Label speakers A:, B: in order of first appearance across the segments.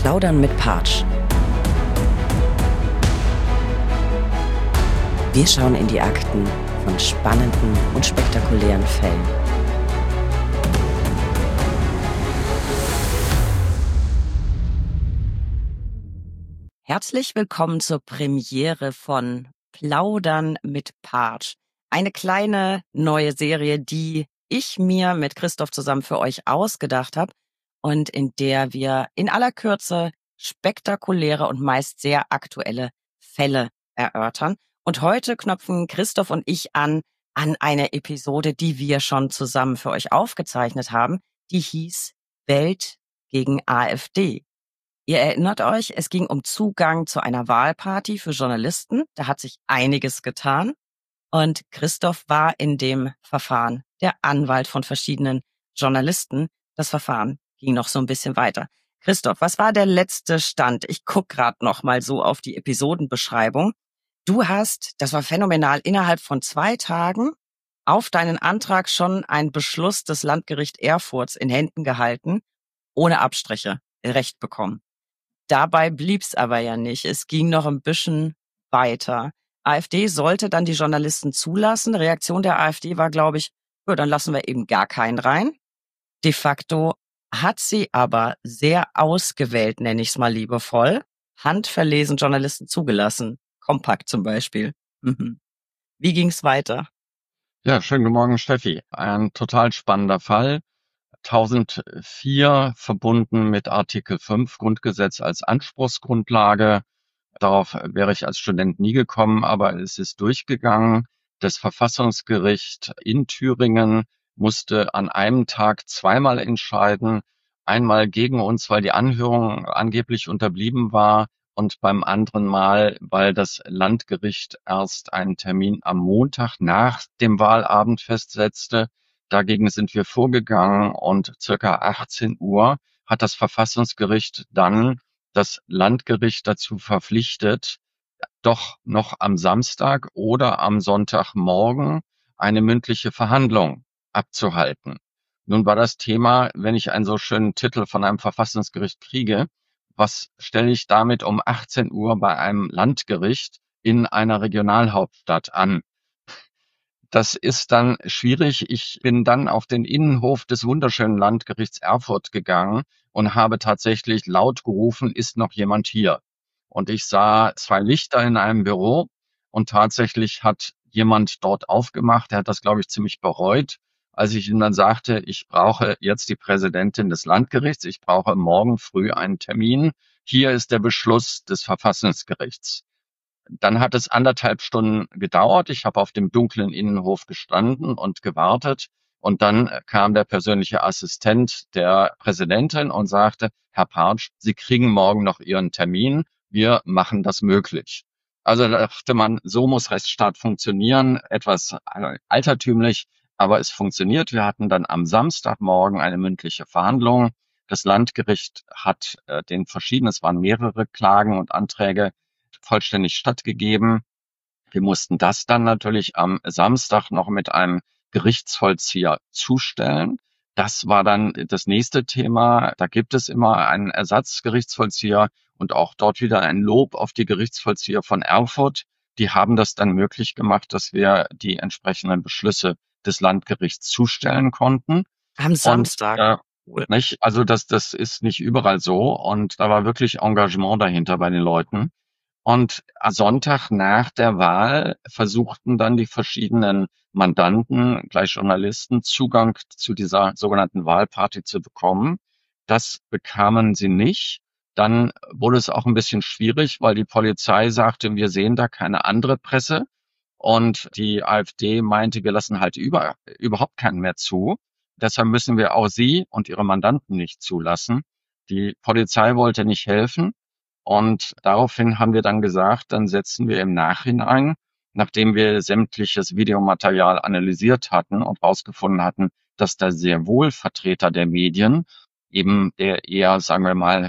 A: Plaudern mit Partsch. Wir schauen in die Akten von spannenden und spektakulären Fällen. Herzlich willkommen zur Premiere von Plaudern mit Partsch. Eine kleine neue Serie, die ich mir mit Christoph zusammen für euch ausgedacht habe und in der wir in aller Kürze spektakuläre und meist sehr aktuelle Fälle erörtern. Und heute knöpfen Christoph und ich an eine Episode, die wir schon zusammen für euch aufgezeichnet haben. Die hieß Welt gegen AfD. Ihr erinnert euch, es ging um Zugang zu einer Wahlparty für Journalisten. Da hat sich einiges getan. Und Christoph war in dem Verfahren der Anwalt von verschiedenen Journalisten. Das Verfahren ging noch so ein bisschen weiter. Christoph, was war der letzte Stand? Ich guck gerade noch mal so auf die Episodenbeschreibung. Du hast, das war phänomenal, innerhalb von 2 Tagen auf deinen Antrag schon einen Beschluss des Landgerichts Erfurt in Händen gehalten, ohne Abstriche Recht bekommen. Dabei blieb's aber ja nicht. Es ging noch ein bisschen weiter. AfD sollte dann die Journalisten zulassen. Reaktion der AfD war, glaube ich, gut, dann lassen wir eben gar keinen rein. De facto hat sie aber sehr ausgewählt, nenne ich es mal liebevoll, handverlesen Journalisten zugelassen. Kompakt zum Beispiel. Wie ging's weiter?
B: Ja, schönen guten Morgen, Steffi. Ein total spannender Fall. 1004 verbunden mit Artikel 5 Grundgesetz als Anspruchsgrundlage. Darauf wäre ich als Student nie gekommen, aber es ist durchgegangen. Das Verfassungsgericht in Thüringen musste an einem Tag zweimal entscheiden. Einmal gegen uns, weil die Anhörung angeblich unterblieben war, und beim anderen Mal, weil das Landgericht erst einen Termin am Montag nach dem Wahlabend festsetzte. Dagegen sind wir vorgegangen und circa 18 Uhr hat das Verfassungsgericht dann das Landgericht dazu verpflichtet, doch noch am Samstag oder am Sonntagmorgen eine mündliche Verhandlung abzuhalten. Nun war das Thema, wenn ich einen so schönen Titel von einem Verfassungsgericht kriege, was stelle ich damit um 18 Uhr bei einem Landgericht in einer Regionalhauptstadt an? Das ist dann schwierig. Ich bin dann auf den Innenhof des wunderschönen Landgerichts Erfurt gegangen und habe tatsächlich laut gerufen, ist noch jemand hier? Und ich sah 2 Lichter in einem Büro und tatsächlich hat jemand dort aufgemacht. Er hat das, glaube ich, ziemlich bereut, als ich ihm dann sagte, ich brauche jetzt die Präsidentin des Landgerichts, ich brauche morgen früh einen Termin. Hier ist der Beschluss des Verfassungsgerichts. Dann hat es 1,5 Stunden gedauert. Ich habe auf dem dunklen Innenhof gestanden und gewartet. Und dann kam der persönliche Assistent der Präsidentin und sagte, Herr Partsch, Sie kriegen morgen noch Ihren Termin. Wir machen das möglich. Also da dachte man, so muss Rechtsstaat funktionieren. Etwas altertümlich, aber es funktioniert. Wir hatten dann am Samstagmorgen eine mündliche Verhandlung. Das Landgericht hat es waren mehrere Klagen und Anträge, vollständig stattgegeben. Wir mussten das dann natürlich am Samstag noch mit einem Gerichtsvollzieher zustellen. Das war dann das nächste Thema. Da gibt es immer einen Ersatzgerichtsvollzieher und auch dort wieder ein Lob auf die Gerichtsvollzieher von Erfurt. Die haben das dann möglich gemacht, dass wir die entsprechenden Beschlüsse des Landgerichts zustellen konnten.
A: Am Samstag.
B: Nicht? Also das ist nicht überall so, und da war wirklich Engagement dahinter bei den Leuten. Und am Sonntag nach der Wahl versuchten dann die verschiedenen Mandanten, gleich Journalisten, Zugang zu dieser sogenannten Wahlparty zu bekommen. Das bekamen sie nicht. Dann wurde es auch ein bisschen schwierig, weil die Polizei sagte, wir sehen da keine andere Presse. Und die AfD meinte, wir lassen halt überhaupt keinen mehr zu. Deshalb müssen wir auch Sie und Ihre Mandanten nicht zulassen. Die Polizei wollte nicht helfen. Und daraufhin haben wir dann gesagt, dann setzen wir im Nachhinein, nachdem wir sämtliches Videomaterial analysiert hatten und herausgefunden hatten, dass da sehr wohl Vertreter der Medien, eben der eher, sagen wir mal,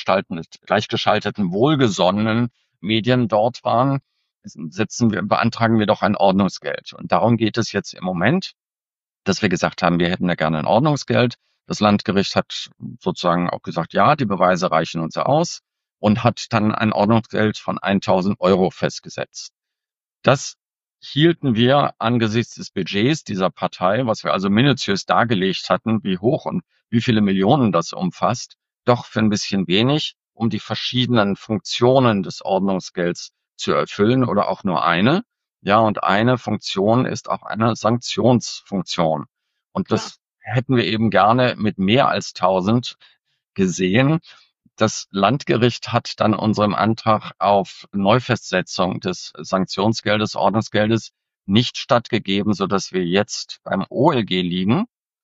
B: gleichgeschalteten, wohlgesonnenen Medien dort waren, beantragen wir doch ein Ordnungsgeld. Und darum geht es jetzt im Moment, dass wir gesagt haben, wir hätten da gerne ein Ordnungsgeld. Das Landgericht hat sozusagen auch gesagt, ja, die Beweise reichen uns aus und hat dann ein Ordnungsgeld von 1.000 Euro festgesetzt. Das hielten wir angesichts des Budgets dieser Partei, was wir also minutiös dargelegt hatten, wie hoch und wie viele Millionen das umfasst, doch für ein bisschen wenig, um die verschiedenen Funktionen des Ordnungsgelds zu erfüllen oder auch nur eine. Ja, und eine Funktion ist auch eine Sanktionsfunktion. Und
A: Klar.
B: das hätten wir eben gerne mit mehr als 1.000 gesehen. Das Landgericht hat dann unserem Antrag auf Neufestsetzung des Sanktionsgeldes, Ordnungsgeldes nicht stattgegeben, sodass wir jetzt beim OLG liegen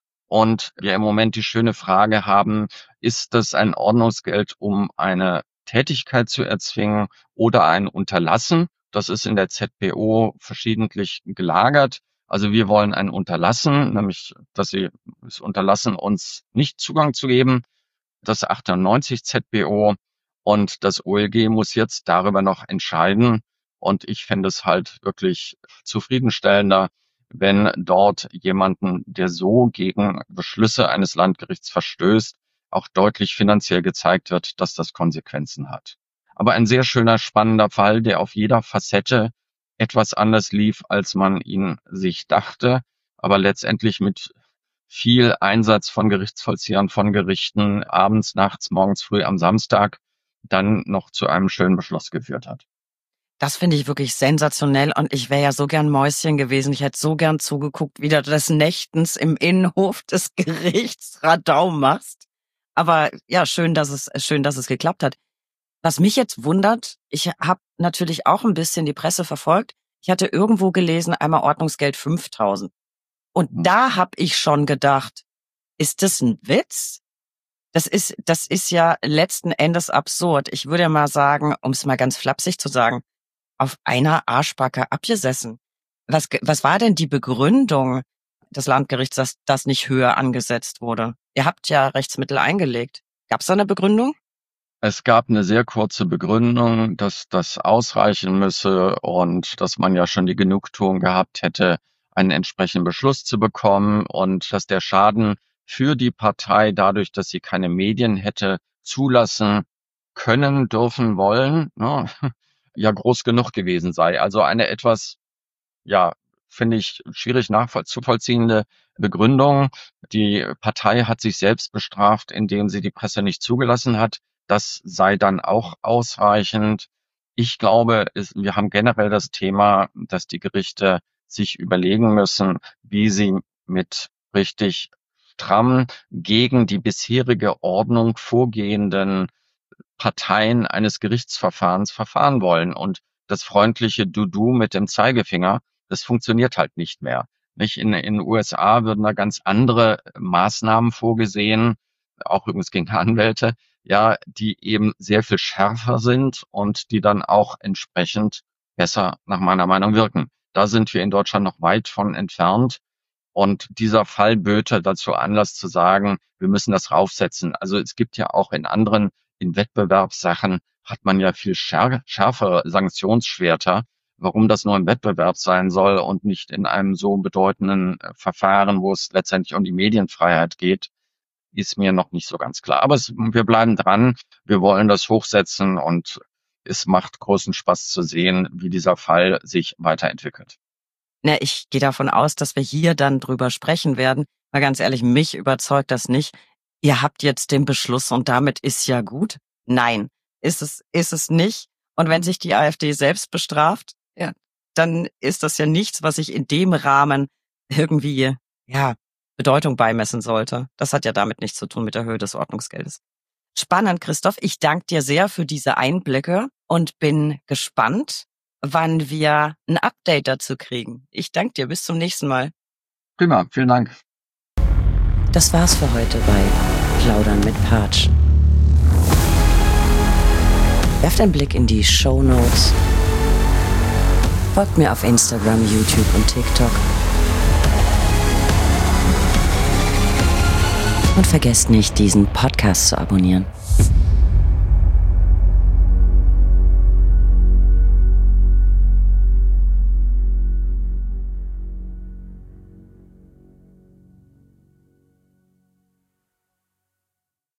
B: und wir im Moment die schöne Frage haben, ist das ein Ordnungsgeld, um eine Tätigkeit zu erzwingen oder ein Unterlassen? Das ist in der ZPO verschiedentlich gelagert. Also wir wollen ein Unterlassen, nämlich, dass sie es unterlassen, uns nicht Zugang zu geben, das 98 ZBO, und das OLG muss jetzt darüber noch entscheiden. Und ich fände es halt wirklich zufriedenstellender, wenn dort jemanden, der so gegen Beschlüsse eines Landgerichts verstößt, auch deutlich finanziell gezeigt wird, dass das Konsequenzen hat. Aber ein sehr schöner, spannender Fall, der auf jeder Facette etwas anders lief, als man ihn sich dachte, aber letztendlich mit viel Einsatz von Gerichtsvollziehern, von Gerichten, abends, nachts, morgens früh am Samstag dann noch zu einem schönen Beschluss geführt hat.
A: Das finde ich wirklich sensationell und ich wäre ja so gern Mäuschen gewesen. Ich hätte so gern zugeguckt, wie du des Nächtens im Innenhof des Gerichts Radau machst. Aber ja, schön, dass es geklappt hat. Was mich jetzt wundert, ich habe natürlich auch ein bisschen die Presse verfolgt. Ich hatte irgendwo gelesen, einmal Ordnungsgeld 5.000. Und da habe ich schon gedacht, ist das ein Witz? Das ist ja letzten Endes absurd. Ich würde mal sagen, um es mal ganz flapsig zu sagen, auf einer Arschbacke abgesessen. Was war denn die Begründung des Landgerichts, dass das nicht höher angesetzt wurde? Ihr habt ja Rechtsmittel eingelegt. Gab es da eine Begründung?
B: Es gab eine sehr kurze Begründung, dass das ausreichen müsse und dass man ja schon die Genugtuung gehabt hätte, einen entsprechenden Beschluss zu bekommen und dass der Schaden für die Partei dadurch, dass sie keine Medien hätte zulassen können, dürfen, wollen, ne, ja groß genug gewesen sei. Also eine etwas, ja, finde ich, schwierig nachzuvollziehende Begründung. Die Partei hat sich selbst bestraft, indem sie die Presse nicht zugelassen hat. Das sei dann auch ausreichend. Ich glaube, wir haben generell das Thema, dass die Gerichte sich überlegen müssen, wie sie mit richtig stramm gegen die bisherige Ordnung vorgehenden Parteien eines Gerichtsverfahrens verfahren wollen. Und das freundliche Du mit dem Zeigefinger, das funktioniert halt nicht mehr. Nicht in den USA würden da ganz andere Maßnahmen vorgesehen, auch übrigens gegen Anwälte, ja, die eben sehr viel schärfer sind und die dann auch entsprechend besser nach meiner Meinung wirken. Da sind wir in Deutschland noch weit von entfernt. Und dieser Fall böte dazu Anlass zu sagen, wir müssen das raufsetzen. Also es gibt ja auch in Wettbewerbssachen hat man ja viel schärfere Sanktionsschwerter. Warum das nur im Wettbewerb sein soll und nicht in einem so bedeutenden Verfahren, wo es letztendlich um die Medienfreiheit geht, ist mir noch nicht so ganz klar. Aber wir bleiben dran. Wir wollen das hochsetzen und es macht großen Spaß zu sehen, wie dieser Fall sich weiterentwickelt.
A: Na, ich gehe davon aus, dass wir hier dann drüber sprechen werden. Mal ganz ehrlich, mich überzeugt das nicht. Ihr habt jetzt den Beschluss und damit ist ja gut. Nein, ist es nicht. Und wenn sich die AfD selbst bestraft, ja, dann ist das ja nichts, was ich in dem Rahmen irgendwie, ja, Bedeutung beimessen sollte. Das hat ja damit nichts zu tun mit der Höhe des Ordnungsgeldes. Spannend, Christoph. Ich danke dir sehr für diese Einblicke und bin gespannt, wann wir ein Update dazu kriegen. Ich danke dir. Bis zum nächsten Mal.
B: Prima, vielen Dank.
A: Das war's für heute bei Plaudern mit Patsch. Werft einen Blick in die Shownotes. Folgt mir auf Instagram, YouTube und TikTok. Und vergesst nicht, diesen Podcast zu abonnieren.